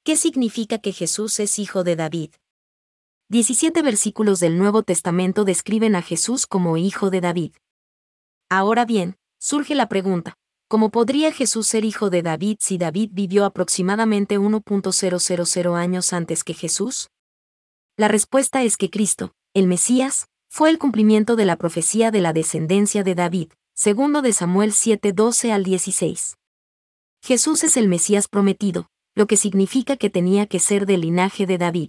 ¿Qué significa que Jesús es hijo de David? 17 versículos del Nuevo Testamento describen a Jesús como hijo de David. Ahora bien, surge la pregunta, ¿cómo podría Jesús ser hijo de David si David vivió aproximadamente 1.000 años antes que Jesús? La respuesta es que Cristo, el Mesías, fue el cumplimiento de la profecía de la descendencia de David, segundo de Samuel 7:12 al 16. Jesús es el Mesías prometido, lo que significa que tenía que ser del linaje de David.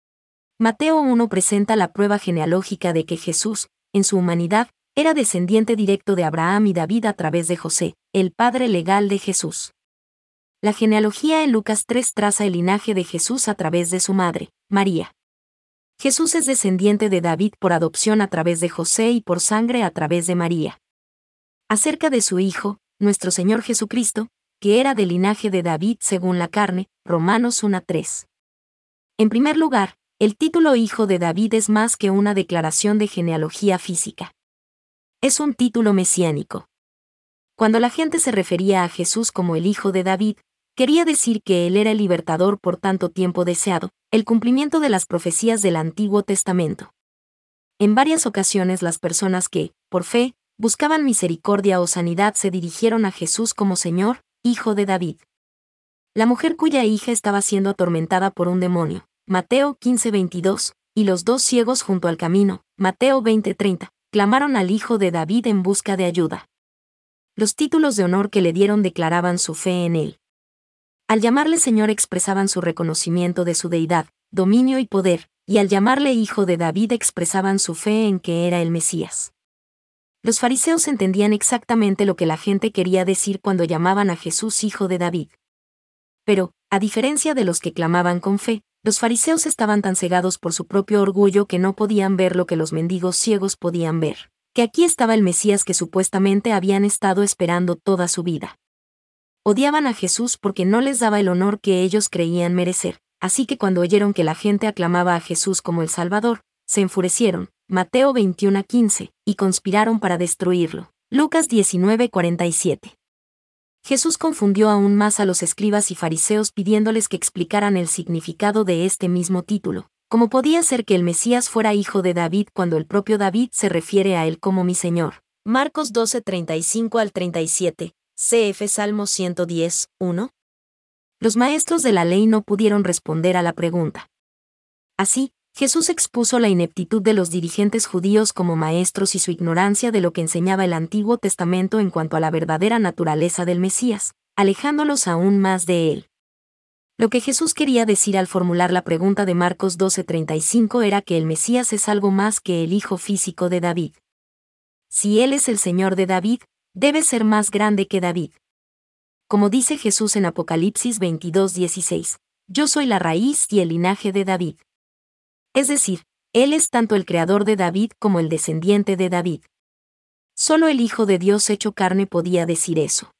Mateo 1 presenta la prueba genealógica de que Jesús, en su humanidad, era descendiente directo de Abraham y David a través de José, el padre legal de Jesús. La genealogía en Lucas 3 traza el linaje de Jesús a través de su madre, María. Jesús es descendiente de David por adopción a través de José y por sangre a través de María. Acerca de su Hijo, nuestro Señor Jesucristo, que era del linaje de David según la carne, Romanos 1:3. En primer lugar, el título Hijo de David es más que una declaración de genealogía física. Es un título mesiánico. Cuando la gente se refería a Jesús como el Hijo de David, quería decir que él era el libertador por tanto tiempo deseado, el cumplimiento de las profecías del Antiguo Testamento. En varias ocasiones las personas que, por fe, buscaban misericordia o sanidad se dirigieron a Jesús como Señor, Hijo de David. La mujer cuya hija estaba siendo atormentada por un demonio, Mateo 15:22, y los dos ciegos junto al camino, Mateo 20:30, clamaron al Hijo de David en busca de ayuda. Los títulos de honor que le dieron declaraban su fe en él. Al llamarle Señor expresaban su reconocimiento de su deidad, dominio y poder, y al llamarle Hijo de David expresaban su fe en que era el Mesías. Los fariseos entendían exactamente lo que la gente quería decir cuando llamaban a Jesús Hijo de David. Pero, a diferencia de los que clamaban con fe, los fariseos estaban tan cegados por su propio orgullo que no podían ver lo que los mendigos ciegos podían ver, que aquí estaba el Mesías que supuestamente habían estado esperando toda su vida. Odiaban a Jesús porque no les daba el honor que ellos creían merecer, así que cuando oyeron que la gente aclamaba a Jesús como el Salvador, se enfurecieron, Mateo 21:15, y conspiraron para destruirlo, Lucas 19:47. Jesús confundió aún más a los escribas y fariseos pidiéndoles que explicaran el significado de este mismo título. ¿Cómo podía ser que el Mesías fuera hijo de David cuando el propio David se refiere a él como mi Señor? Marcos 12:35 al 37, cf. Salmo 110, 1. Los maestros de la ley no pudieron responder a la pregunta. Así, Jesús expuso la ineptitud de los dirigentes judíos como maestros y su ignorancia de lo que enseñaba el Antiguo Testamento en cuanto a la verdadera naturaleza del Mesías, alejándolos aún más de él. Lo que Jesús quería decir al formular la pregunta de Marcos 12:35 era que el Mesías es algo más que el hijo físico de David. Si él es el Señor de David, debe ser más grande que David. Como dice Jesús en Apocalipsis 22:16, yo soy la raíz y el linaje de David. Es decir, él es tanto el creador de David como el descendiente de David. Solo el Hijo de Dios hecho carne podía decir eso.